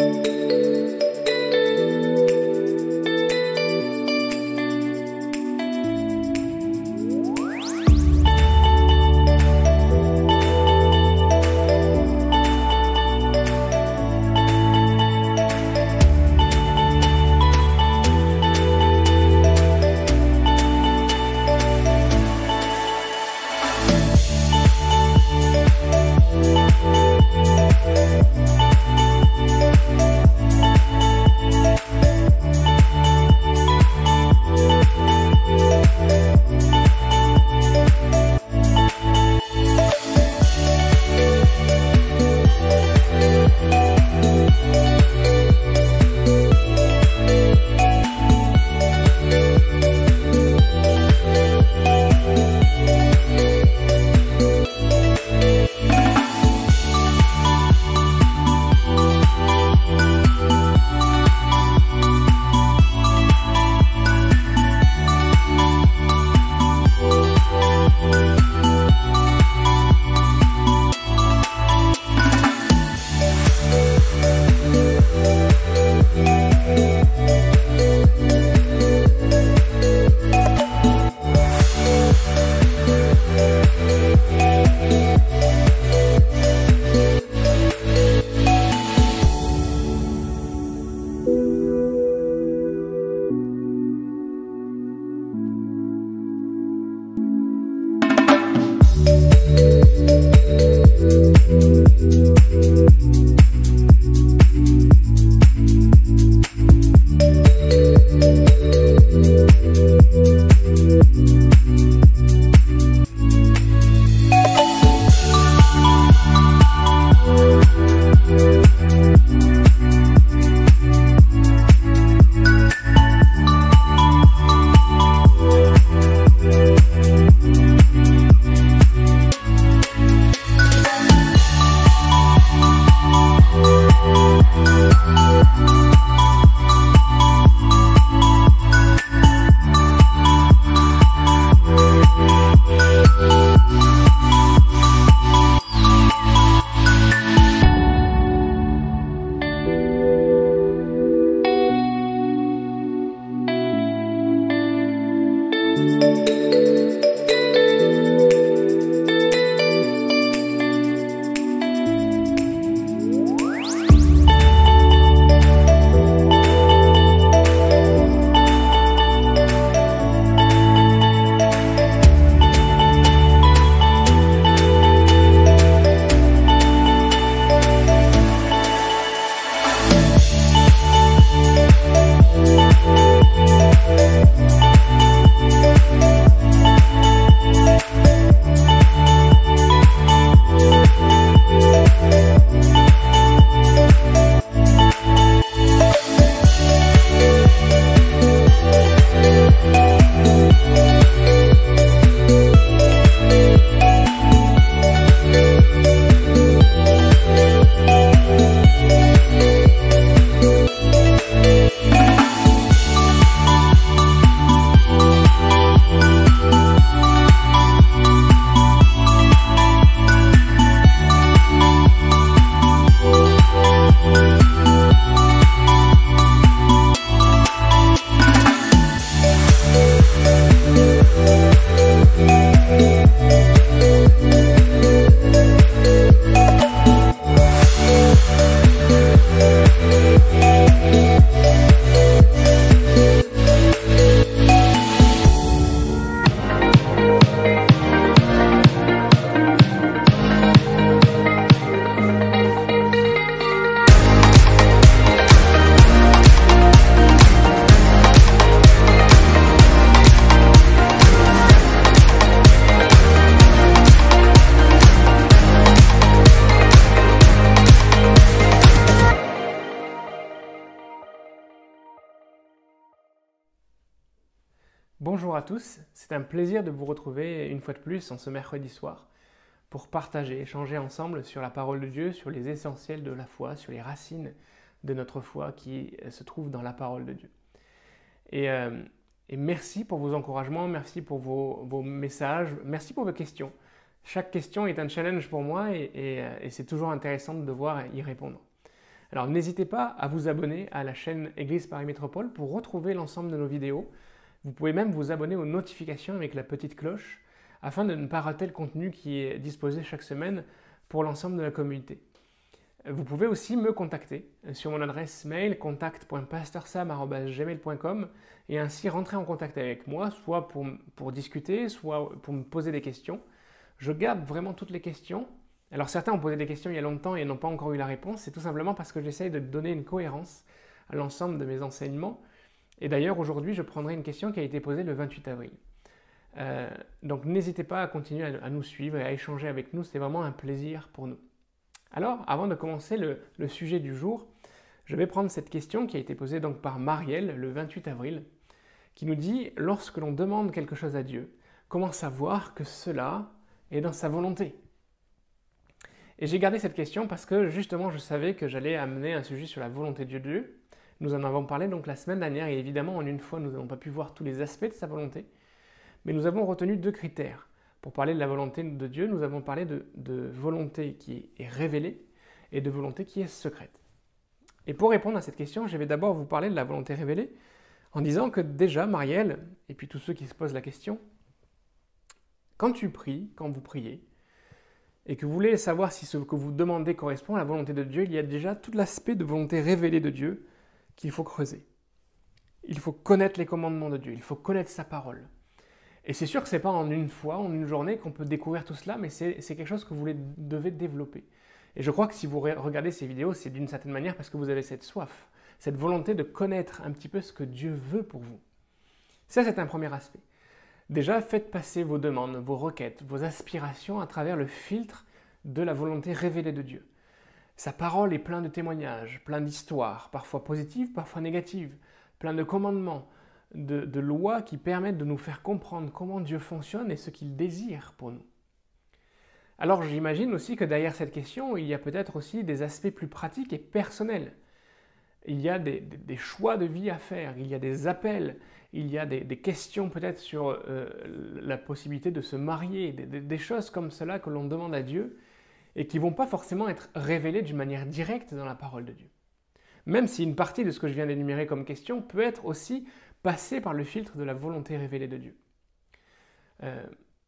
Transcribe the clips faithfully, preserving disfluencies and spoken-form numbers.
Bonjour à tous, c'est un plaisir de vous retrouver une fois de plus en ce mercredi soir pour partager, échanger ensemble sur la parole de Dieu, sur les essentiels de la foi, sur les racines de notre foi qui se trouvent dans la parole de Dieu. Et, euh, et merci pour vos encouragements, merci pour vos, vos messages, merci pour vos questions. Chaque question est un challenge pour moi et, et, et c'est toujours intéressant de devoir y répondre. Alors n'hésitez pas à vous abonner à la chaîne Église Paris Métropole pour retrouver l'ensemble de nos vidéos. Vous pouvez même vous abonner aux notifications avec la petite cloche afin de ne pas rater le contenu qui est disposé chaque semaine pour l'ensemble de la communauté. Vous pouvez aussi me contacter sur mon adresse mail contact point pastorsam arobase gmail point com et ainsi rentrer en contact avec moi, soit pour, pour discuter, soit pour me poser des questions. Je garde vraiment toutes les questions. Alors certains ont posé des questions il y a longtemps et n'ont pas encore eu la réponse. C'est tout simplement parce que j'essaye de donner une cohérence à l'ensemble de mes enseignements. Et d'ailleurs, aujourd'hui, je prendrai une question qui a été posée le vingt-huit avril. Euh, donc n'hésitez pas à continuer à, à nous suivre et à échanger avec nous. C'est vraiment un plaisir pour nous. Alors, avant de commencer le, le sujet du jour, je vais prendre cette question qui a été posée donc par Marielle le vingt-huit avril, qui nous dit « Lorsque l'on demande quelque chose à Dieu, comment savoir que cela est dans sa volonté ?» Et j'ai gardé cette question parce que justement je savais que j'allais amener un sujet sur la volonté de Dieu. Nous en avons parlé donc la semaine dernière et évidemment en une fois nous n'avons pas pu voir tous les aspects de sa volonté, mais nous avons retenu deux critères. Pour parler de la volonté de Dieu, nous avons parlé de, de volonté qui est révélée et de volonté qui est secrète. Et pour répondre à cette question, je vais d'abord vous parler de la volonté révélée en disant que déjà, Marielle, et puis tous ceux qui se posent la question, quand tu pries, quand vous priez, et que vous voulez savoir si ce que vous demandez correspond à la volonté de Dieu, il y a déjà tout l'aspect de volonté révélée de Dieu qu'il faut creuser. Il faut connaître les commandements de Dieu, il faut connaître sa parole. Et c'est sûr que ce n'est pas en une fois, en une journée qu'on peut découvrir tout cela, mais c'est quelque chose que vous devez développer. Et je crois que si vous regardez ces vidéos, c'est d'une certaine manière parce que vous avez cette soif, cette volonté de connaître un petit peu ce que Dieu veut pour vous. Ça, c'est un premier aspect. Déjà, faites passer vos demandes, vos requêtes, vos aspirations à travers le filtre de la volonté révélée de Dieu. Sa parole est pleine de témoignages, plein d'histoires, parfois positives, parfois négatives, plein de commandements, De, de lois qui permettent de nous faire comprendre comment Dieu fonctionne et ce qu'il désire pour nous. Alors j'imagine aussi que derrière cette question, il y a peut-être aussi des aspects plus pratiques et personnels. Il y a des, des, des choix de vie à faire, il y a des appels, il y a des, des questions peut-être sur euh, la possibilité de se marier, des, des, des choses comme cela que l'on demande à Dieu et qui ne vont pas forcément être révélées d'une manière directe dans la parole de Dieu. Même si une partie de ce que je viens d'énumérer comme question peut être aussi passer par le filtre de la volonté révélée de Dieu. Euh,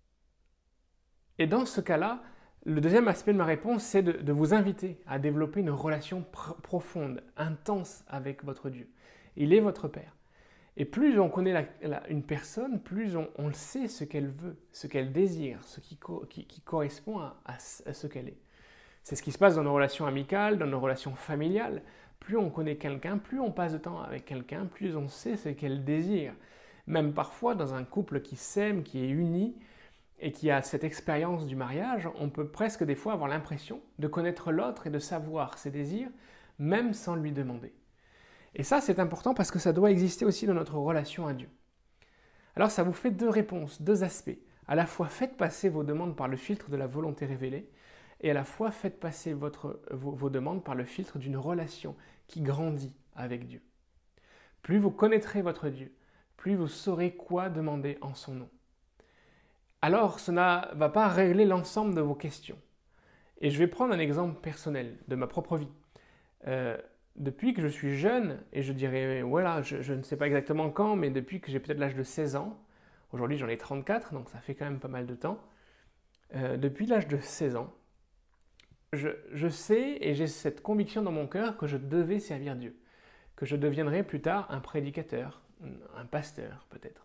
et dans ce cas-là, le deuxième aspect de ma réponse, c'est de, de vous inviter à développer une relation pr- profonde, intense avec votre Dieu. Il est votre Père. Et plus on connaît la, la, une personne, plus on, on sait ce qu'elle veut, ce qu'elle désire, ce qui, co- qui, qui correspond à, à, à ce qu'elle est. C'est ce qui se passe dans nos relations amicales, dans nos relations familiales. Plus on connaît quelqu'un, plus on passe de temps avec quelqu'un, plus on sait ce qu'elle désire. Même parfois, dans un couple qui s'aime, qui est uni et qui a cette expérience du mariage, on peut presque des fois avoir l'impression de connaître l'autre et de savoir ses désirs, même sans lui demander. Et ça, c'est important parce que ça doit exister aussi dans notre relation à Dieu. Alors, ça vous fait deux réponses, deux aspects. À la fois, faites passer vos demandes par le filtre de la volonté révélée, et à la fois faites passer votre, vos, vos demandes par le filtre d'une relation qui grandit avec Dieu. Plus vous connaîtrez votre Dieu, plus vous saurez quoi demander en son nom. Alors, cela ne va pas régler l'ensemble de vos questions. Et je vais prendre un exemple personnel de ma propre vie. Euh, depuis que je suis jeune, et je dirais, voilà, je, je ne sais pas exactement quand, mais depuis que j'ai peut-être l'âge de seize ans, aujourd'hui j'en ai trente-quatre, donc ça fait quand même pas mal de temps, euh, depuis l'âge de seize ans, Je, je sais et j'ai cette conviction dans mon cœur que je devais servir Dieu, que je deviendrais plus tard un prédicateur, un pasteur peut-être.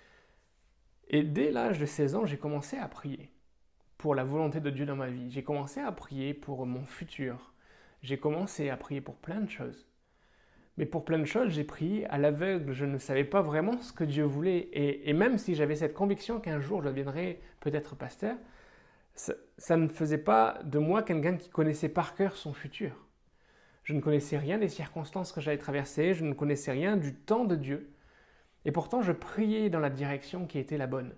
Et dès l'âge de seize ans, j'ai commencé à prier pour la volonté de Dieu dans ma vie. J'ai commencé à prier pour mon futur. J'ai commencé à prier pour plein de choses. Mais pour plein de choses, j'ai prié à l'aveugle. Je ne savais pas vraiment ce que Dieu voulait. Et, et même si j'avais cette conviction qu'un jour je deviendrais peut-être pasteur, Ça, ça ne faisait pas de moi quelqu'un qui connaissait par cœur son futur. Je ne connaissais rien des circonstances que j'allais traverser, je ne connaissais rien du temps de Dieu. Et pourtant, je priais dans la direction qui était la bonne.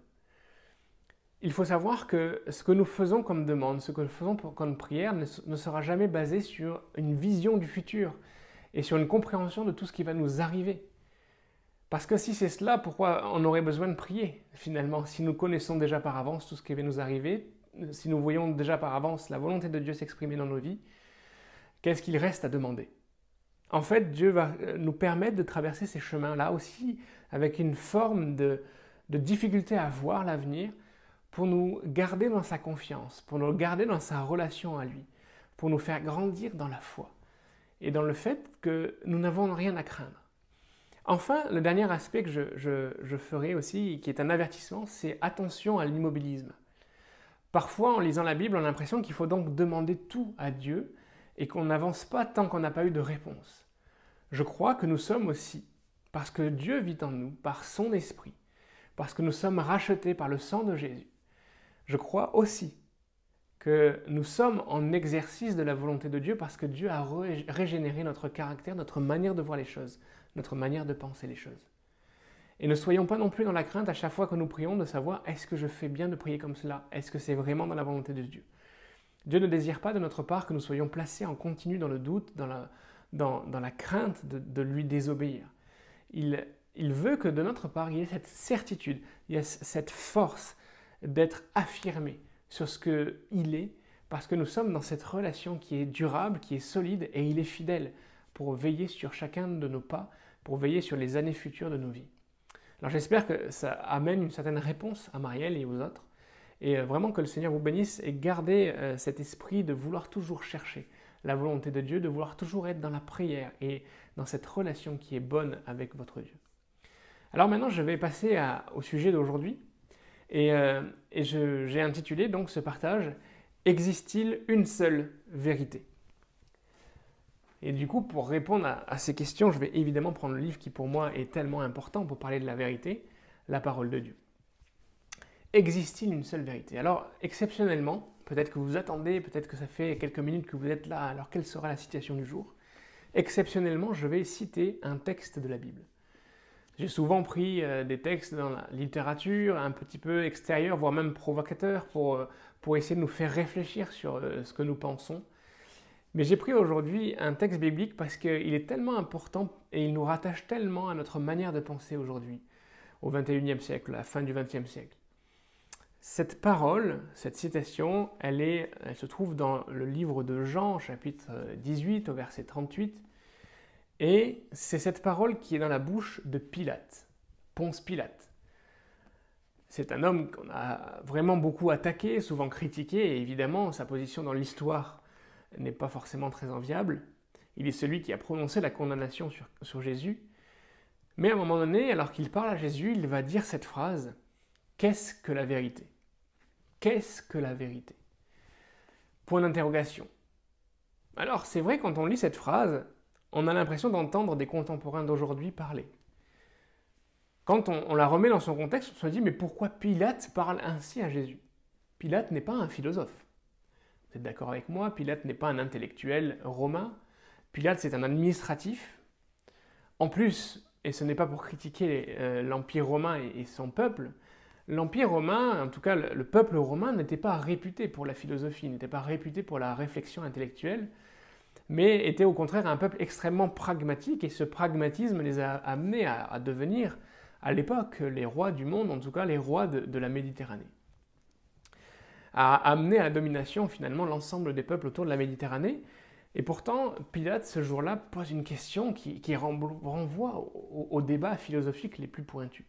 Il faut savoir que ce que nous faisons comme demande, ce que nous faisons comme prière ne, ne sera jamais basé sur une vision du futur et sur une compréhension de tout ce qui va nous arriver. Parce que si c'est cela, pourquoi on aurait besoin de prier finalement, si nous connaissons déjà par avance tout ce qui va nous arriver, si nous voyons déjà par avance la volonté de Dieu s'exprimer dans nos vies, qu'est-ce qu'il reste à demander? En fait, Dieu va nous permettre de traverser ces chemins-là aussi avec une forme de, de difficulté à voir l'avenir pour nous garder dans sa confiance, pour nous garder dans sa relation à lui, pour nous faire grandir dans la foi et dans le fait que nous n'avons rien à craindre. Enfin, le dernier aspect que je, je, je ferai aussi, qui est un avertissement, c'est attention à l'immobilisme. Parfois, en lisant la Bible, on a l'impression qu'il faut donc demander tout à Dieu et qu'on n'avance pas tant qu'on n'a pas eu de réponse. Je crois que nous sommes aussi, parce que Dieu vit en nous, par son esprit, parce que nous sommes rachetés par le sang de Jésus. Je crois aussi que nous sommes en exercice de la volonté de Dieu parce que Dieu a régénéré notre caractère, notre manière de voir les choses, notre manière de penser les choses. Et ne soyons pas non plus dans la crainte à chaque fois que nous prions de savoir est-ce que je fais bien de prier comme cela? Est-ce que c'est vraiment dans la volonté de Dieu? Dieu ne désire pas de notre part que nous soyons placés en continu dans le doute, dans la, dans, dans la crainte de, de lui désobéir. Il, il veut que de notre part, il y ait cette certitude, il y ait cette force d'être affirmé sur ce qu'il est, parce que nous sommes dans cette relation qui est durable, qui est solide, et il est fidèle pour veiller sur chacun de nos pas, pour veiller sur les années futures de nos vies. Alors j'espère que ça amène une certaine réponse à Marielle et aux autres, et vraiment que le Seigneur vous bénisse et gardez cet esprit de vouloir toujours chercher la volonté de Dieu, de vouloir toujours être dans la prière et dans cette relation qui est bonne avec votre Dieu. Alors maintenant, je vais passer à, au sujet d'aujourd'hui, et, euh, et j'ai intitulé donc ce partage « Existe-t-il une seule vérité ?» Et du coup, pour répondre à, à ces questions, je vais évidemment prendre le livre qui pour moi est tellement important pour parler de la vérité, la parole de Dieu. Existe-t-il une seule vérité? Alors, exceptionnellement, peut-être que vous vous attendez, peut-être que ça fait quelques minutes que vous êtes là, alors quelle sera la citation du jour? Exceptionnellement, je vais citer un texte de la Bible. J'ai souvent pris euh, des textes dans la littérature, un petit peu extérieurs, voire même provocateurs, pour, euh, pour essayer de nous faire réfléchir sur euh, ce que nous pensons. Mais j'ai pris aujourd'hui un texte biblique parce qu'il est tellement important et il nous rattache tellement à notre manière de penser aujourd'hui, au vingt et unième siècle, à la fin du vingtième siècle. Cette parole, cette citation, elle, est, elle se trouve dans le livre de Jean, chapitre dix-huit, au verset trente-huit. Et c'est cette parole qui est dans la bouche de Pilate, Ponce Pilate. C'est un homme qu'on a vraiment beaucoup attaqué, souvent critiqué, et évidemment, sa position dans l'histoire n'est pas forcément très enviable. Il est celui qui a prononcé la condamnation sur, sur Jésus. Mais à un moment donné, alors qu'il parle à Jésus, il va dire cette phrase « Qu'est-ce que la vérité ?» Qu'est-ce que la vérité? Point d'interrogation. Alors, c'est vrai, quand on lit cette phrase, on a l'impression d'entendre des contemporains d'aujourd'hui parler. Quand on, on la remet dans son contexte, on se dit, mais pourquoi Pilate parle ainsi à Jésus? Pilate n'est pas un philosophe. Vous êtes d'accord avec moi? Pilate n'est pas un intellectuel romain. Pilate, c'est un administratif. En plus, et ce n'est pas pour critiquer euh, l'Empire romain et, et son peuple, l'Empire romain, en tout cas le, le peuple romain, n'était pas réputé pour la philosophie, n'était pas réputé pour la réflexion intellectuelle, mais était au contraire un peuple extrêmement pragmatique, et ce pragmatisme les a amenés à, à devenir, à l'époque, les rois du monde, en tout cas les rois de, de la Méditerranée. A amené à la domination finalement l'ensemble des peuples autour de la Méditerranée, et pourtant Pilate ce jour-là pose une question qui, qui renvoie aux, aux débats philosophiques les plus pointus.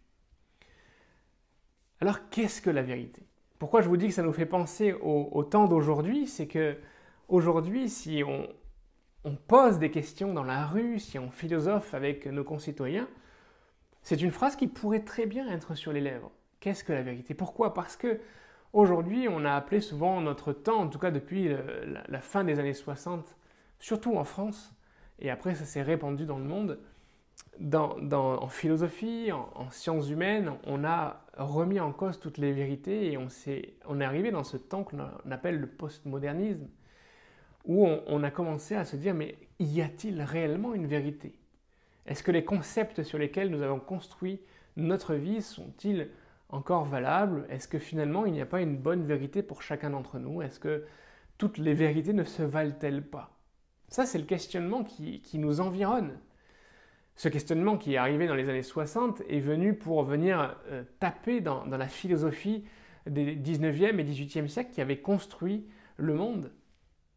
Alors qu'est-ce que la vérité? Pourquoi je vous dis que ça nous fait penser au, au temps d'aujourd'hui? C'est que aujourd'hui, si on, on pose des questions dans la rue, si on philosophe avec nos concitoyens, c'est une phrase qui pourrait très bien être sur les lèvres. Qu'est-ce que la vérité? Pourquoi? Parce que aujourd'hui, on a appelé souvent notre temps, en tout cas depuis le, la, la fin des années soixante, surtout en France, et après ça s'est répandu dans le monde, dans, dans, en philosophie, en, en sciences humaines, on a remis en cause toutes les vérités et on, est, on est arrivé dans ce temps qu'on appelle le postmodernisme, où on, on a commencé à se dire, mais y a-t-il réellement une vérité? Est-ce que les concepts sur lesquels nous avons construit notre vie sont-ils encore valables? Est-ce que finalement il n'y a pas une bonne vérité pour chacun d'entre nous? Est-ce que toutes les vérités ne se valent-elles pas? Ça, c'est le questionnement qui, qui nous environne. Ce questionnement qui est arrivé dans les années soixante est venu pour venir euh, taper dans, dans la philosophie des dix-neuvième et dix-huitième siècles qui avait construit le monde.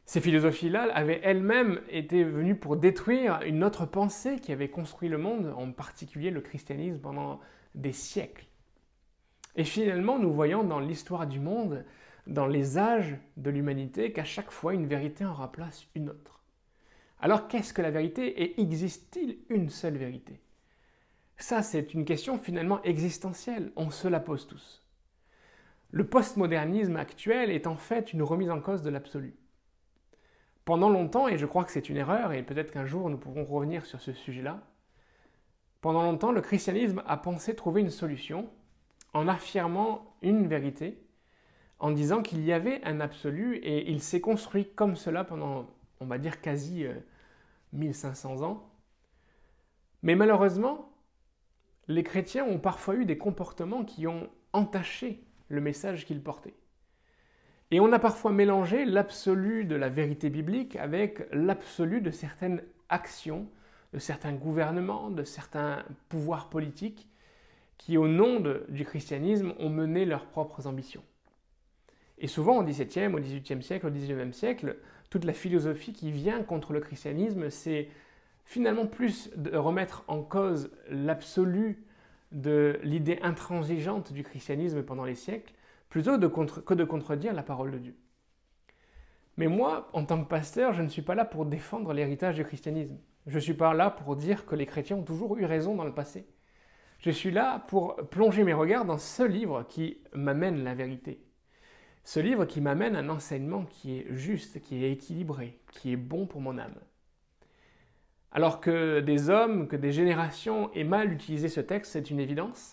Ces philosophies-là avaient elles-mêmes été venues pour détruire une autre pensée qui avait construit le monde, en particulier le christianisme, pendant des siècles. Et finalement, nous voyons dans l'histoire du monde, dans les âges de l'humanité, qu'à chaque fois, une vérité en remplace une autre. Alors, qu'est-ce que la vérité et existe-t-il une seule vérité? Ça, c'est une question finalement existentielle, on se la pose tous. Le postmodernisme actuel est en fait une remise en cause de l'absolu. Pendant longtemps, et je crois que c'est une erreur, et peut-être qu'un jour nous pourrons revenir sur ce sujet-là, pendant longtemps, le christianisme a pensé trouver une solution en affirmant une vérité, en disant qu'il y avait un absolu, et il s'est construit comme cela pendant, on va dire, quasi euh, mille cinq cents ans. Mais malheureusement, les chrétiens ont parfois eu des comportements qui ont entaché le message qu'ils portaient. Et on a parfois mélangé l'absolu de la vérité biblique avec l'absolu de certaines actions, de certains gouvernements, de certains pouvoirs politiques qui, au nom de, du christianisme, ont mené leurs propres ambitions. Et souvent, au dix-septième, au dix-huitième siècle, au dix-neuvième siècle, toute la philosophie qui vient contre le christianisme, c'est finalement plus de remettre en cause l'absolu de l'idée intransigeante du christianisme pendant les siècles, plutôt de contre, que de contredire la parole de Dieu. Mais moi, en tant que pasteur, je ne suis pas là pour défendre l'héritage du christianisme. Je ne suis pas là pour dire que les chrétiens ont toujours eu raison dans le passé. Je suis là pour plonger mes regards dans ce livre qui m'amène la vérité. Ce livre qui m'amène un enseignement qui est juste, qui est équilibré, qui est bon pour mon âme. Alors que des hommes, que des générations aient mal utilisé ce texte, c'est une évidence.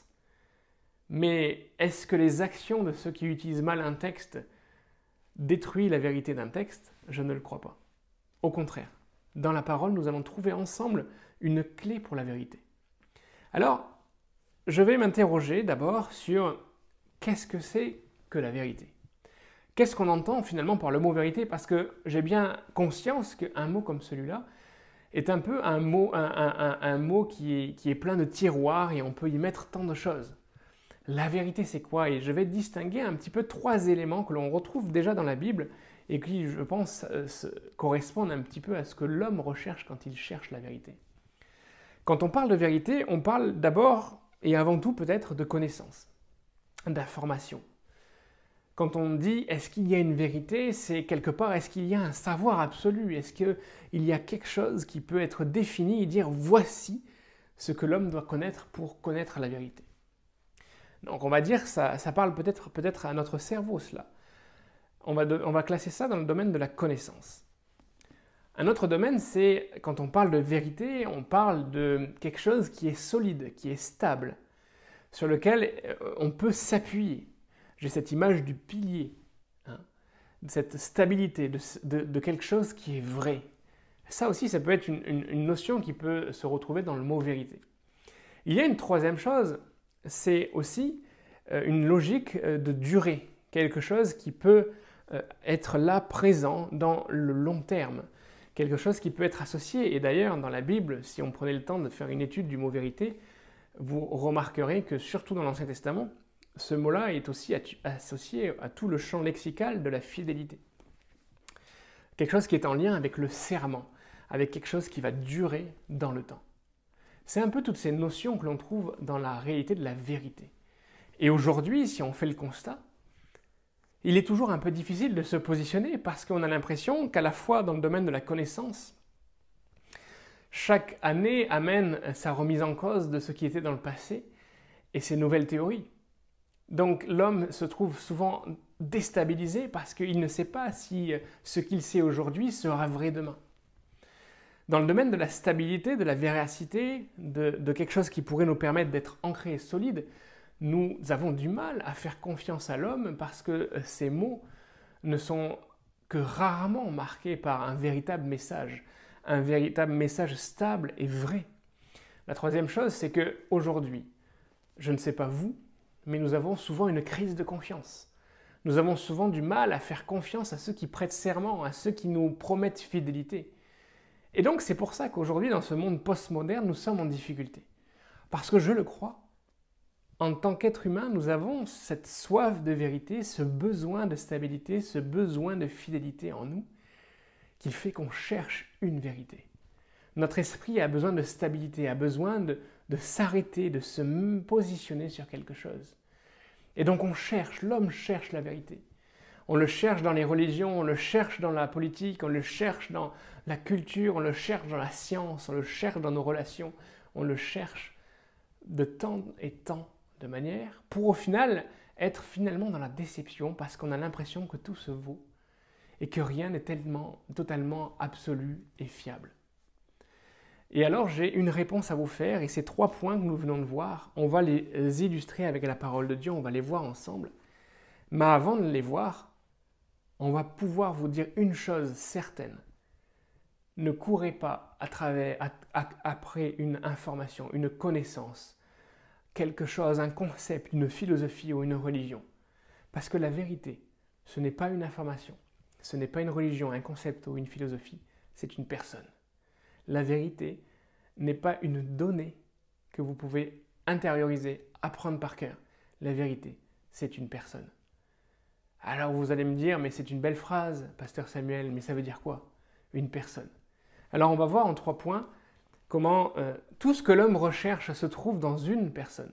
Mais est-ce que les actions de ceux qui utilisent mal un texte détruisent la vérité d'un texte? Je ne le crois pas. Au contraire, dans la parole, nous allons trouver ensemble une clé pour la vérité. Alors, je vais m'interroger d'abord sur qu'est-ce que c'est que la vérité? Qu'est-ce qu'on entend finalement par le mot vérité? Parce que j'ai bien conscience qu'un mot comme celui-là est un peu un mot, un, un, un, un mot qui, est, qui est plein de tiroirs et on peut y mettre tant de choses. La vérité, c'est quoi? Et je vais distinguer un petit peu trois éléments que l'on retrouve déjà dans la Bible et qui, je pense, euh, correspondent un petit peu à ce que l'homme recherche quand il cherche la vérité. Quand on parle de vérité, on parle d'abord et avant tout peut-être de connaissance, d'information. Quand on dit est-ce qu'il y a une vérité, c'est quelque part est-ce qu'il y a un savoir absolu? Est-ce qu'il y a quelque chose qui peut être défini et dire voici ce que l'homme doit connaître pour connaître la vérité? Donc on va dire que ça, ça parle peut-être peut-être à notre cerveau cela. On va, de, on va classer ça dans le domaine de la connaissance. Un autre domaine, c'est quand on parle de vérité, on parle de quelque chose qui est solide, qui est stable, sur lequel on peut s'appuyer. J'ai cette image du pilier, hein, de cette stabilité, de, de, de quelque chose qui est vrai. Ça aussi, ça peut être une, une, une notion qui peut se retrouver dans le mot vérité. Il y a une troisième chose, c'est aussi euh, une logique euh, de durée, quelque chose qui peut euh, être là, présent dans le long terme, quelque chose qui peut être associé. Et d'ailleurs, dans la Bible, si on prenait le temps de faire une étude du mot vérité, vous remarquerez que surtout dans l'Ancien Testament, ce mot-là est aussi associé à tout le champ lexical de la fidélité. Quelque chose qui est en lien avec le serment, avec quelque chose qui va durer dans le temps. C'est un peu toutes ces notions que l'on trouve dans la réalité de la vérité. Et aujourd'hui, si on fait le constat, il est toujours un peu difficile de se positionner parce qu'on a l'impression qu'à la fois dans le domaine de la connaissance, chaque année amène sa remise en cause de ce qui était dans le passé et ses nouvelles théories. Donc l'homme se trouve souvent déstabilisé parce qu'il ne sait pas si ce qu'il sait aujourd'hui sera vrai demain. Dans le domaine de la stabilité, de la véracité, de, de quelque chose qui pourrait nous permettre d'être ancrés et solides, nous avons du mal à faire confiance à l'homme parce que ces mots ne sont que rarement marqués par un véritable message, un véritable message stable et vrai. La troisième chose, c'est qu'aujourd'hui, je ne sais pas vous, mais nous avons souvent une crise de confiance. Nous avons souvent du mal à faire confiance à ceux qui prêtent serment, à ceux qui nous promettent fidélité. Et donc c'est pour ça qu'aujourd'hui, dans ce monde postmoderne, nous sommes en difficulté. Parce que je le crois, en tant qu'être humain, nous avons cette soif de vérité, ce besoin de stabilité, ce besoin de fidélité en nous. qu'il fait qu'on cherche une vérité. Notre esprit a besoin de stabilité, a besoin de, de s'arrêter, de se positionner sur quelque chose. Et donc on cherche, l'homme cherche la vérité. On le cherche dans les religions, on le cherche dans la politique, on le cherche dans la culture, on le cherche dans la science, on le cherche dans nos relations, on le cherche de temps et temps de manière pour au final être finalement dans la déception parce qu'on a l'impression que tout se vaut et que rien n'est tellement, totalement absolu et fiable. Et alors j'ai une réponse à vous faire et ces trois points que nous venons de voir, on va les illustrer avec la parole de Dieu, on va les voir ensemble. Mais avant de les voir, on va pouvoir vous dire une chose certaine. Ne courez pas à travers, à, à, après une information, une connaissance, quelque chose, un concept, une philosophie ou une religion. Parce que la vérité, ce n'est pas une information, ce n'est pas une religion, un concept ou une philosophie, c'est une personne. La vérité n'est pas une donnée que vous pouvez intérioriser, apprendre par cœur. La vérité, c'est une personne. Alors vous allez me dire, mais c'est une belle phrase, pasteur Samuel, mais ça veut dire quoi? Une personne. Alors on va voir en trois points comment euh, tout ce que l'homme recherche se trouve dans une personne.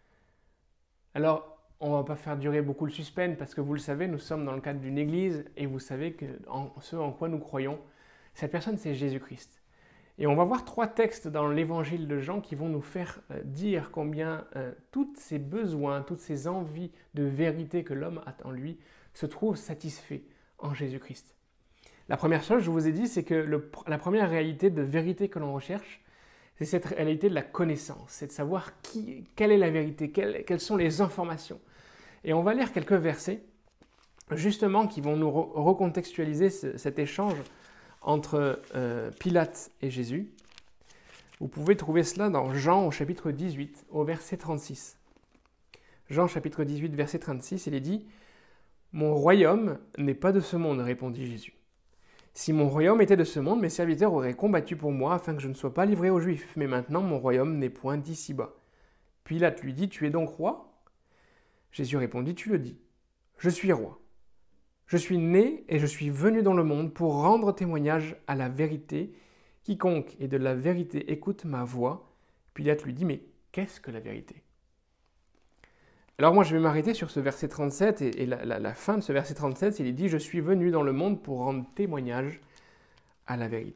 Alors on ne va pas faire durer beaucoup le suspense parce que vous le savez, nous sommes dans le cadre d'une église et vous savez que en, ce en quoi nous croyons, cette personne c'est Jésus-Christ. Et on va voir trois textes dans l'évangile de Jean qui vont nous faire euh, dire combien euh, tous ces besoins, toutes ces envies de vérité que l'homme a en lui se trouvent satisfaits en Jésus-Christ. La première chose, je vous ai dit, c'est que le, la première réalité de vérité que l'on recherche, c'est cette réalité de la connaissance, c'est de savoir qui, quelle est la vérité, quelles, quelles sont les informations. Et on va lire quelques versets, justement, qui vont nous re recontextualiser ce, cet échange entre euh, Pilate et Jésus. Vous pouvez trouver cela dans Jean au chapitre dix-huit, au verset trente-six. Jean chapitre dix-huit, verset trente-six, il est dit « Mon royaume n'est pas de ce monde, répondit Jésus. Si mon royaume était de ce monde, mes serviteurs auraient combattu pour moi afin que je ne sois pas livré aux Juifs. Mais maintenant, mon royaume n'est point d'ici-bas. » Pilate lui dit « Tu es donc roi ?» Jésus répondit « Tu le dis. Je suis roi. Je suis né et je suis venu dans le monde pour rendre témoignage à la vérité. Quiconque est de la vérité écoute ma voix. » Pilate lui dit « Mais qu'est-ce que la vérité ?» Alors moi, je vais m'arrêter sur ce verset trente-sept et, et la, la, la fin de ce verset trente-sept, il est dit « Je suis venu dans le monde pour rendre témoignage à la vérité. »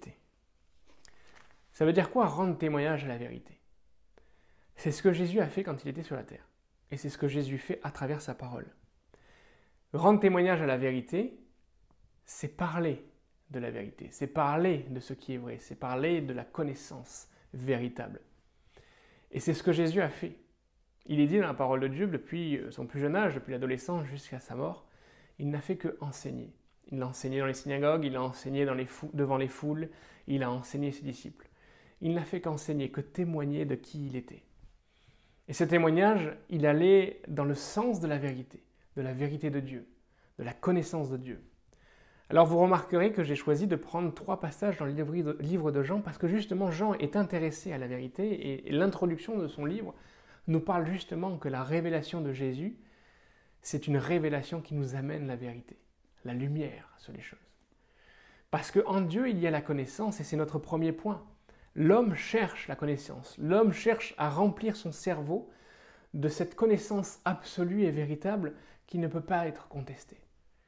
Ça veut dire quoi, rendre témoignage à la vérité? C'est ce que Jésus a fait quand il était sur la terre. Et c'est ce que Jésus fait à travers sa parole. Rendre témoignage à la vérité, c'est parler de la vérité, c'est parler de ce qui est vrai, c'est parler de la connaissance véritable. Et c'est ce que Jésus a fait. Il est dit dans la parole de Dieu, depuis son plus jeune âge, depuis l'adolescence jusqu'à sa mort, il n'a fait que enseigner. Il a enseigné dans les synagogues, il a enseigné dans les devant les foules, il a enseigné ses disciples. Il n'a fait qu'enseigner, que témoigner de qui il était. Et ce témoignage, il allait dans le sens de la vérité, de la vérité de Dieu, de la connaissance de Dieu. Alors vous remarquerez que j'ai choisi de prendre trois passages dans le livre de Jean parce que justement Jean est intéressé à la vérité et l'introduction de son livre nous parle justement que la révélation de Jésus, c'est une révélation qui nous amène la vérité, la lumière sur les choses. Parce qu'en Dieu, il y a la connaissance et c'est notre premier point. L'homme cherche la connaissance, l'homme cherche à remplir son cerveau de cette connaissance absolue et véritable qui ne peut pas être contestée.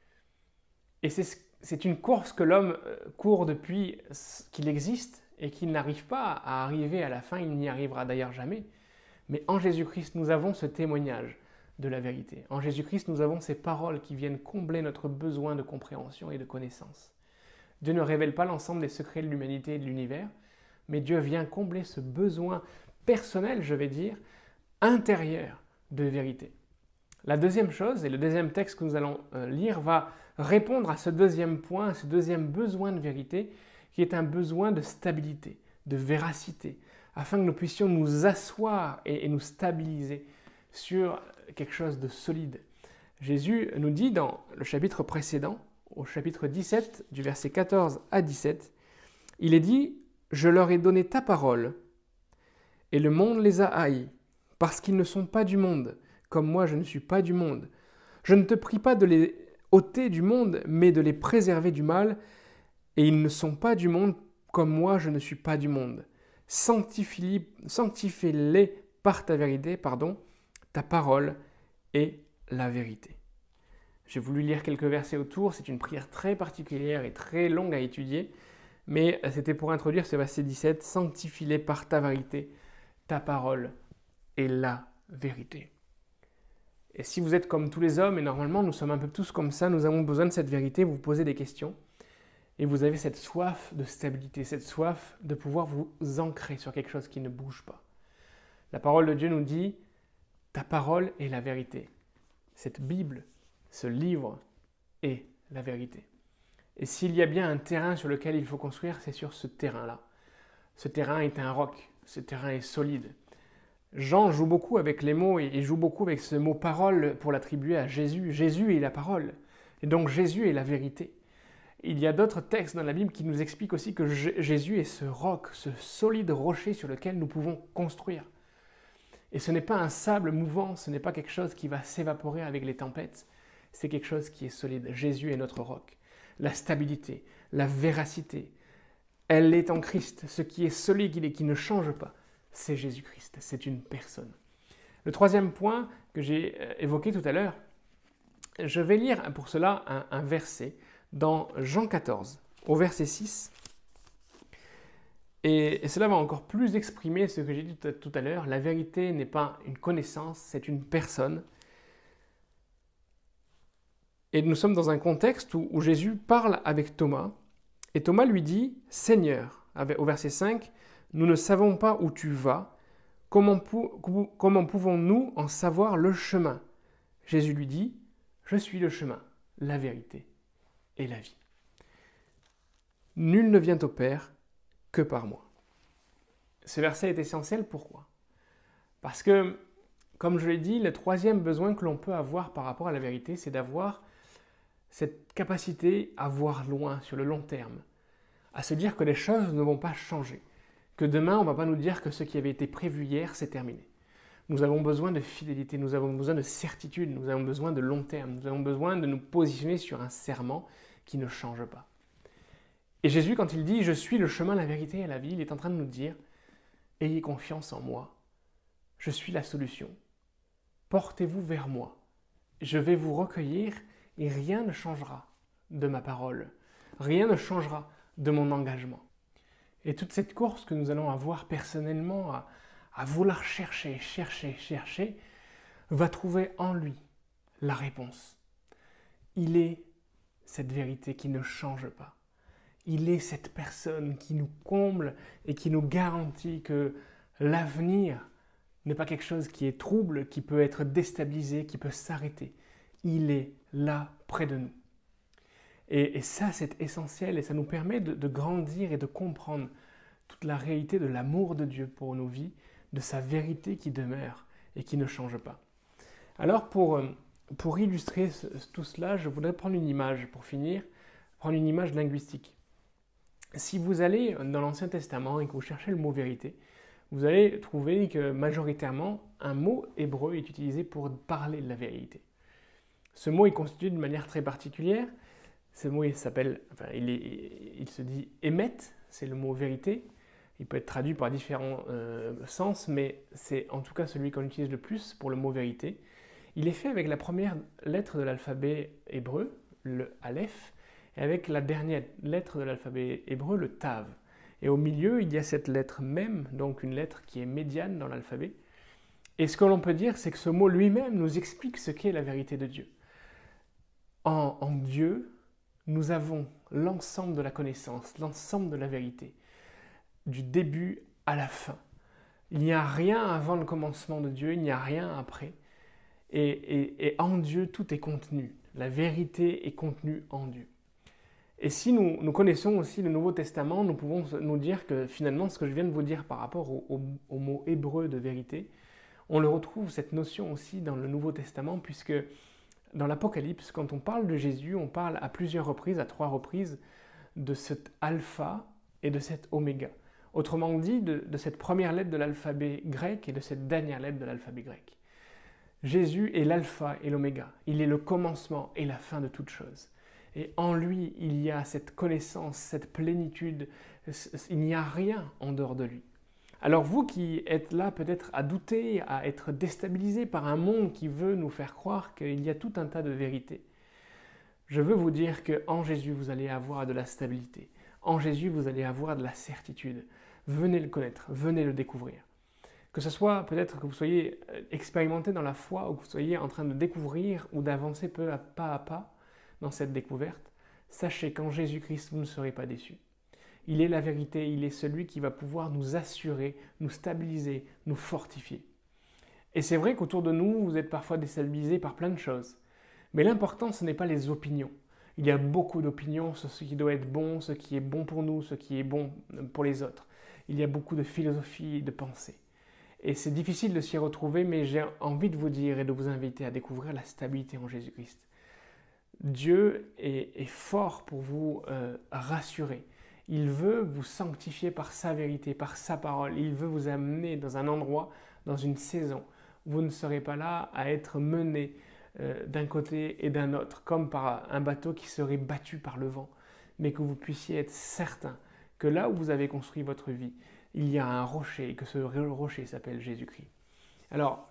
Et c'est une course que l'homme court depuis qu'il existe et qu'il n'arrive pas à arriver à la fin, il n'y arrivera d'ailleurs jamais. Mais en Jésus-Christ, nous avons ce témoignage de la vérité. En Jésus-Christ, nous avons ces paroles qui viennent combler notre besoin de compréhension et de connaissance. Dieu ne révèle pas l'ensemble des secrets de l'humanité et de l'univers, mais Dieu vient combler ce besoin personnel, je vais dire, intérieur de vérité. La deuxième chose, et le deuxième texte que nous allons lire, va répondre à ce deuxième point, à ce deuxième besoin de vérité, qui est un besoin de stabilité, de véracité, afin que nous puissions nous asseoir et, et nous stabiliser sur quelque chose de solide. Jésus nous dit dans le chapitre précédent, au chapitre dix-sept, du verset quatorze à dix-sept, il est dit « Je leur ai donné ta parole, et le monde les a haïs, parce qu'ils ne sont pas du monde, comme moi je ne suis pas du monde. Je ne te prie pas de les ôter du monde, mais de les préserver du mal, et ils ne sont pas du monde comme moi je ne suis pas du monde. Sanctifie- Sanctifie-les par ta vérité, pardon, ta parole est la vérité. J'ai voulu lire quelques versets autour, c'est une prière très particulière et très longue à étudier, mais c'était pour introduire ce verset dix-sept, sanctifie-les par ta vérité, ta parole est la vérité. Et si vous êtes comme tous les hommes, et normalement nous sommes un peu tous comme ça, nous avons besoin de cette vérité, vous vous posez des questions, et vous avez cette soif de stabilité, cette soif de pouvoir vous ancrer sur quelque chose qui ne bouge pas. La parole de Dieu nous dit, ta parole est la vérité. Cette Bible, ce livre est la vérité. Et s'il y a bien un terrain sur lequel il faut construire, c'est sur ce terrain-là. Ce terrain est un roc, ce terrain est solide. Jean joue beaucoup avec les mots et joue beaucoup avec ce mot parole pour l'attribuer à Jésus. Jésus est la parole, et donc Jésus est la vérité. Il y a d'autres textes dans la Bible qui nous expliquent aussi que Jésus est ce roc, ce solide rocher sur lequel nous pouvons construire. Et ce n'est pas un sable mouvant, ce n'est pas quelque chose qui va s'évaporer avec les tempêtes, c'est quelque chose qui est solide. Jésus est notre roc. La stabilité, la véracité, elle est en Christ. Ce qui est solide et qui ne change pas, c'est Jésus-Christ, c'est une personne. Le troisième point que j'ai évoqué tout à l'heure, je vais lire pour cela un, un verset dans Jean quatorze, au verset six. Et, et cela va encore plus exprimer ce que j'ai dit tout à l'heure. La vérité n'est pas une connaissance, c'est une personne. Et nous sommes dans un contexte où, où Jésus parle avec Thomas. Et Thomas lui dit, « Seigneur », au verset cinq, « Nous ne savons pas où tu vas. Comment, pou- comment pouvons-nous en savoir le chemin ?» Jésus lui dit, « Je suis le chemin, la vérité et la vie. Nul ne vient au Père que par moi. » Ce verset est essentiel, pourquoi ? Parce que, comme je l'ai dit, le troisième besoin que l'on peut avoir par rapport à la vérité, c'est d'avoir cette capacité à voir loin, sur le long terme, à se dire que les choses ne vont pas changer, que demain, on ne va pas nous dire que ce qui avait été prévu hier, c'est terminé. Nous avons besoin de fidélité, nous avons besoin de certitude, nous avons besoin de long terme, nous avons besoin de nous positionner sur un serment qui ne change pas. Et Jésus, quand il dit « Je suis le chemin, la vérité et la vie », il est en train de nous dire « Ayez confiance en moi, je suis la solution. Portez-vous vers moi, je vais vous recueillir et rien ne changera de ma parole, rien ne changera de mon engagement. » Et toute cette course que nous allons avoir personnellement à, à vouloir chercher, chercher, chercher, va trouver en lui la réponse. Il est cette vérité qui ne change pas. Il est cette personne qui nous comble et qui nous garantit que l'avenir n'est pas quelque chose qui est trouble, qui peut être déstabilisé, qui peut s'arrêter. Il est là, près de nous. Et, et ça, c'est essentiel et ça nous permet de, de grandir et de comprendre toute la réalité de l'amour de Dieu pour nos vies, de sa vérité qui demeure et qui ne change pas. Alors, pour, pour illustrer ce, tout cela, je voudrais prendre une image, pour finir, prendre une image linguistique. Si vous allez dans l'Ancien Testament et que vous cherchez le mot vérité, vous allez trouver que majoritairement, un mot hébreu est utilisé pour parler de la vérité. Ce mot est constitué d'une manière très particulière. Ce mot, il s'appelle, enfin, il, est, il se dit émet, c'est le mot vérité. Il peut être traduit par différents euh, sens, mais c'est en tout cas celui qu'on utilise le plus pour le mot vérité. Il est fait avec la première lettre de l'alphabet hébreu, le aleph, et avec la dernière lettre de l'alphabet hébreu, le tav. Et au milieu, il y a cette lettre même, donc une lettre qui est médiane dans l'alphabet. Et ce que l'on peut dire, c'est que ce mot lui-même nous explique ce qu'est la vérité de Dieu. En, en Dieu, nous avons l'ensemble de la connaissance, l'ensemble de la vérité, du début à la fin. Il n'y a rien avant le commencement de Dieu, il n'y a rien après. Et, et, et en Dieu, tout est contenu. La vérité est contenue en Dieu. Et si nous, nous connaissons aussi le Nouveau Testament, nous pouvons nous dire que finalement, ce que je viens de vous dire par rapport au, au, au mot hébreu de vérité, on le retrouve, cette notion aussi dans le Nouveau Testament, puisque dans l'Apocalypse, quand on parle de Jésus, on parle à plusieurs reprises, à trois reprises, de cet alpha et de cet oméga. Autrement dit, de, de cette première lettre de l'alphabet grec et de cette dernière lettre de l'alphabet grec. Jésus est l'alpha et l'oméga. Il est le commencement et la fin de toutes choses. Et en lui, il y a cette connaissance, cette plénitude. Il n'y a rien en dehors de lui. Alors vous qui êtes là peut-être à douter, à être déstabilisé par un monde qui veut nous faire croire qu'il y a tout un tas de vérités, je veux vous dire qu'en Jésus, vous allez avoir de la stabilité. En Jésus, vous allez avoir de la certitude. Venez le connaître, venez le découvrir. Que ce soit peut-être que vous soyez expérimenté dans la foi ou que vous soyez en train de découvrir ou d'avancer peu à pas à pas dans cette découverte, sachez qu'en Jésus-Christ, vous ne serez pas déçus. Il est la vérité, il est celui qui va pouvoir nous assurer, nous stabiliser, nous fortifier. Et c'est vrai qu'autour de nous, vous êtes parfois déstabilisés par plein de choses. Mais l'important, ce n'est pas les opinions. Il y a beaucoup d'opinions sur ce qui doit être bon, ce qui est bon pour nous, ce qui est bon pour les autres. Il y a beaucoup de philosophie et de pensée. Et c'est difficile de s'y retrouver, mais j'ai envie de vous dire et de vous inviter à découvrir la stabilité en Jésus-Christ. Dieu est, est fort pour vous euh, rassurer. Il veut vous sanctifier par sa vérité, par sa parole. Il veut vous amener dans un endroit, dans une saison. Vous ne serez pas là à être mené euh, d'un côté et d'un autre, comme par un bateau qui serait battu par le vent, mais que vous puissiez être certain que là où vous avez construit votre vie, il y a un rocher et que ce rocher s'appelle Jésus-Christ. Alors,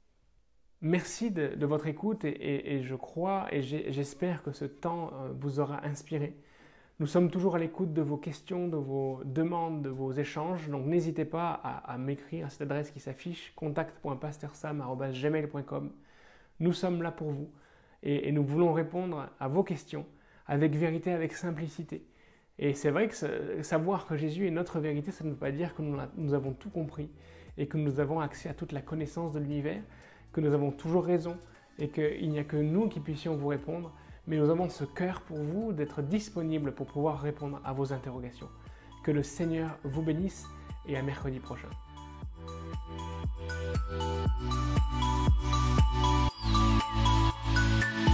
merci de, de votre écoute et, et, et je crois et j'espère que ce temps euh, vous aura inspiré. Nous sommes toujours à l'écoute de vos questions, de vos demandes, de vos échanges. Donc n'hésitez pas à, à m'écrire à cette adresse qui s'affiche, contact point pastersam arobase gmail point com. Nous sommes là pour vous et, et nous voulons répondre à vos questions avec vérité, avec simplicité. Et c'est vrai que savoir que Jésus est notre vérité, ça ne veut pas dire que nous, nous avons tout compris et que nous avons accès à toute la connaissance de l'univers, que nous avons toujours raison et qu'il n'y a que nous qui puissions vous répondre. Mais nous avons ce cœur pour vous d'être disponible pour pouvoir répondre à vos interrogations. Que le Seigneur vous bénisse et à mercredi prochain. Thank you.